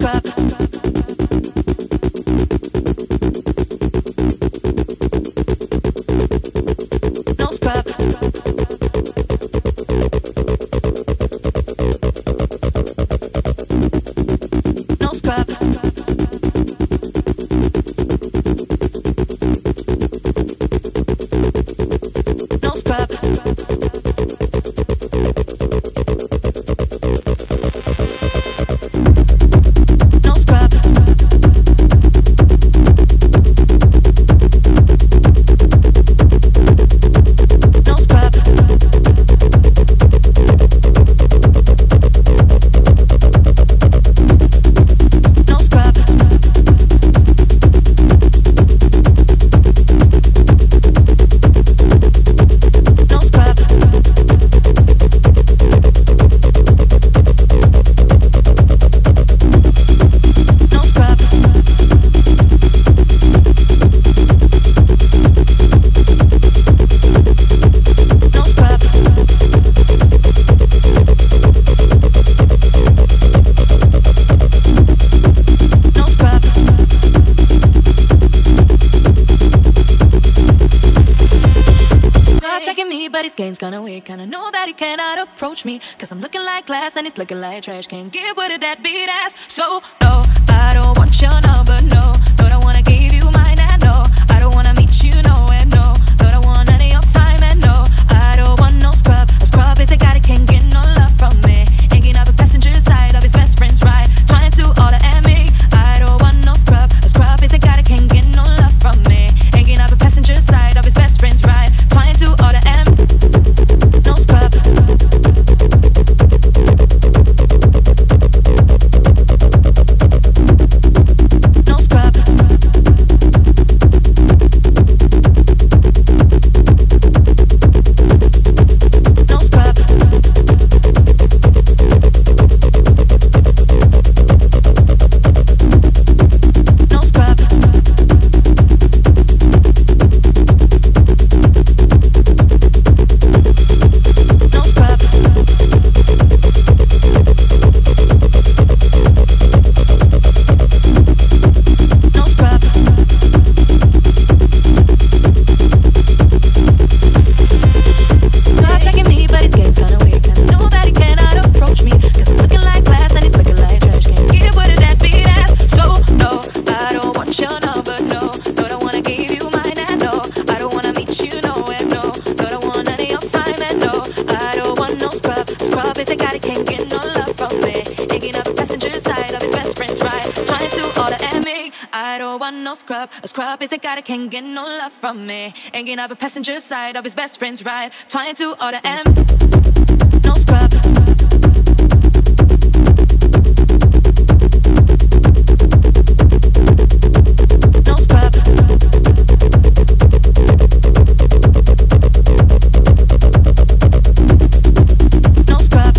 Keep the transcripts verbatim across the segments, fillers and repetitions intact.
Game's gonna win, kinda know that he cannot approach me, cause I'm looking like glass and he's looking like trash. Can't get with it, that beat ass. So no, I don't want your number, no. No, don't wanna give you mine, and no, I don't wanna meet you, no, and no. No, don't want any of your time, and no, I don't want no scrub. A scrub is a guy that can't get no love from me. Hanging up a passenger side of his best friend's ride, trying to order at me. I don't want no scrub. A scrub is a guy that can't get no love from me. Hanging up a passenger side of his best friend's ride, trying to order at me. No scrub. No scrub. No scrub. No scrub. A scrub is a guy that can't get no love from me. Hanging up a passenger side of his best friend's ride, trying to order M. No scrub. No scrub. No scrub.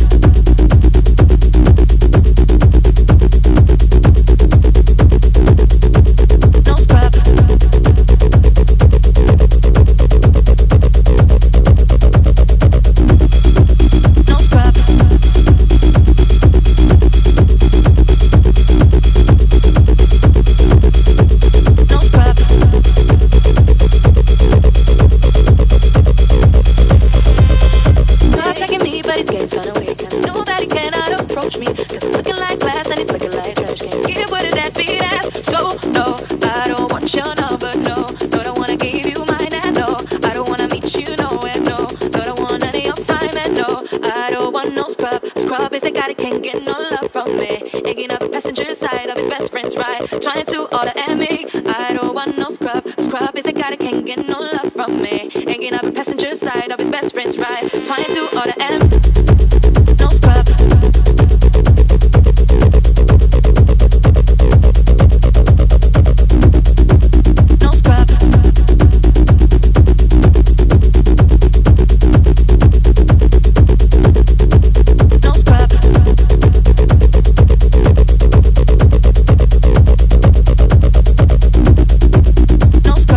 Trying to order at me. I don't want no scrub. A scrub is a guy that can't get no love from me. Hanging up a passenger side of his best friend's ride, trying to order at me. No scrub. No scrub. No scrub.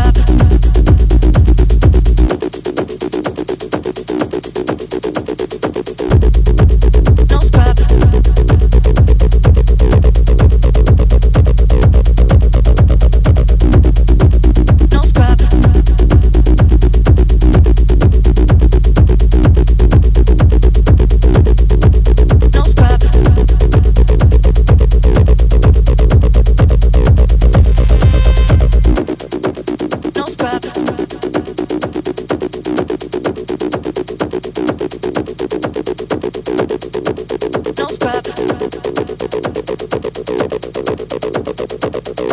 No scrub. scrub.